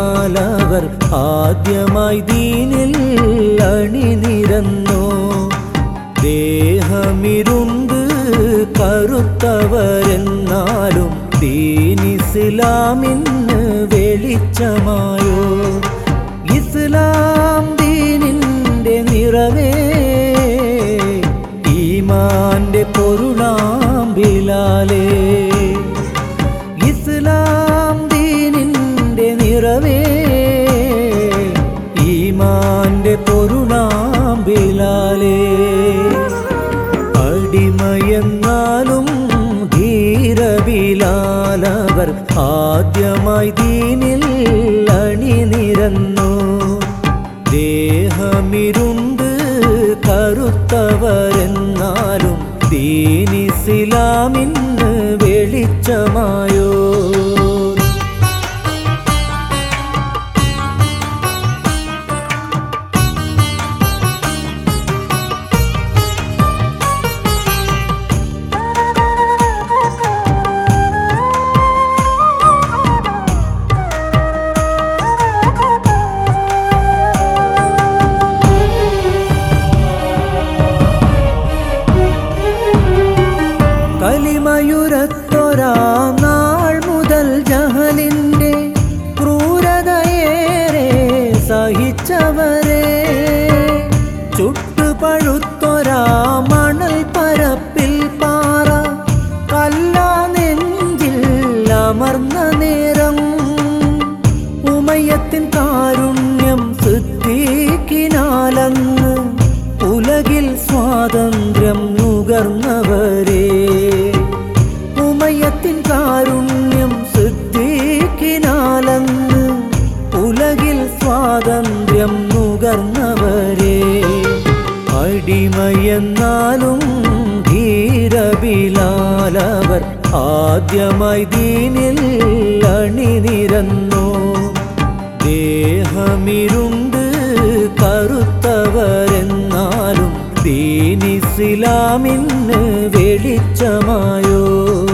ബിലാലവർ ആദ്യമായി ദീനിൽ അണിനിരന്നു. ദേഹമിരുണ്ട് കറുത്തവരെന്നാലും ദീനിസ്ലാമിന് വെളിച്ചമായോ. ഇസ്ലാം ദീനിന്റെ നിറവേ, ഈമാന്റെ പൊരുളാം ബിലാലേ. ഇസ്ലാം ദീനിന്റെ നിറവേ, ഈമാന്റെ പൊരുളാം ബിലാലേ. അടിമയെന്നാലും ധീര ബിലാലവർ ആദ്യമായി ദീനിൽ അണിനിരന്നു. ദേഹമിരുണ്ട് കറുത്തവരെന്നാലും ദീനിസ്ലാമിന് വെളിച്ചമായോ. കലിമയുരത്തൊരാ നാൾ മുതൽ ജഹലിന്റെ ക്രൂരതയേറെ സഹിച്ചവരെ, ചുട്ടുപഴുത്തൊരാ മണൽ പരപ്പിൽ പാറ കല്ലാ നെഞ്ചിൽ അമർന്ന നേരം, ഉമയ്യത്തിൻ കാരുണ്യം സിദ്ദീഖിനാലന്ന് ഉലകിൽ സ്വാതന്ത്ര്യം നുകർന്നവരെ. ഉമയ്യത്തിൻ കാരുണ്യം സിദ്ദീഖിനാലന്ന് ഉലകിൽ സ്വാതന്ത്ര്യം നുകർന്നവരെ. അടിമയെന്നാലും ധീര ബിലാലവർ ആദ്യമായി ദീനിൽ അണിനിരന്നു. ദേഹമിരുണ്ട് കറുത്തവരെന്നാലും ദീനിസ്ലാമിന് വെളിച്ചമായോ.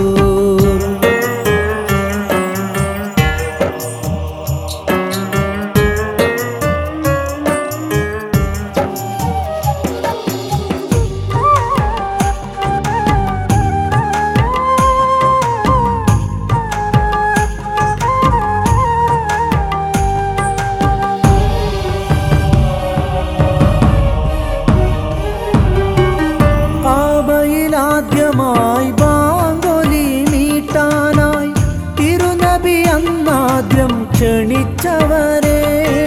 ആദ്യമായി ബാങ്കൊലി മീട്ടാനായി തിരുനബി അന്നാദ്യം ക്ഷണിച്ചവരെ,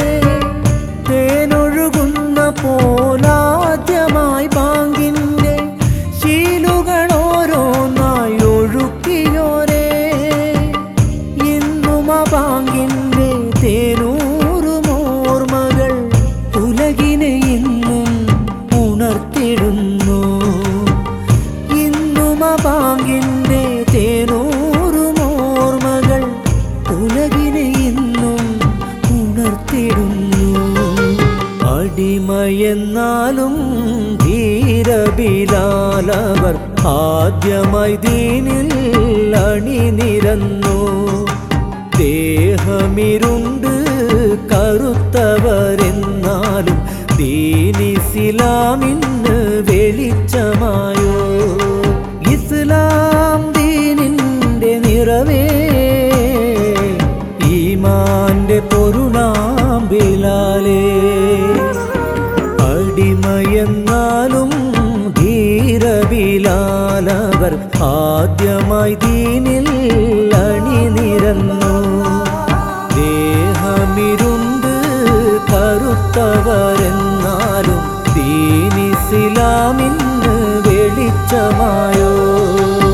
തേനൊഴുകുന്ന പോലാദ്യമായി ബാങ്കിന്റെ ശീലുകളോരോന്നായി ഒഴുക്കിയോരേ. ഇന്നും ആ ബാങ്കിന്റെ തേനൂറുമോർമ്മകൾ ഉലകിനെ ഇന്നും ഉണർത്തിടുന്നു. ബാങ്കിന്റെ തേനൂറുമോർമ്മകൾ ഉലകിനെ ഇന്നും ഉണർത്തിടുന്നു. അടിമയെന്നാലും ധീര ബിലാലവർ ആദ്യമായി ദീനിൽ അണിനിരന്നു. ദേഹമിരുണ്ട് കറുത്തവരെന്നാലും ദീനിസ്ലാമിന് വെളിച്ചമായോ. ഇസ്ലാം ദീനിന്റെ നിറവേ, ഈമാന്റെ പൊരുളാം ബിലാലേ. അടിമയെന്നാലും ധീര ബിലാലവർ ആദ്യമായി ദീനിൽ അണിനിരന്നു. ദേഹമിരുണ്ട് കറുത്തവരെന്നാലും ദീനിസ്ലാമിന് വെളിച്ചമായോ.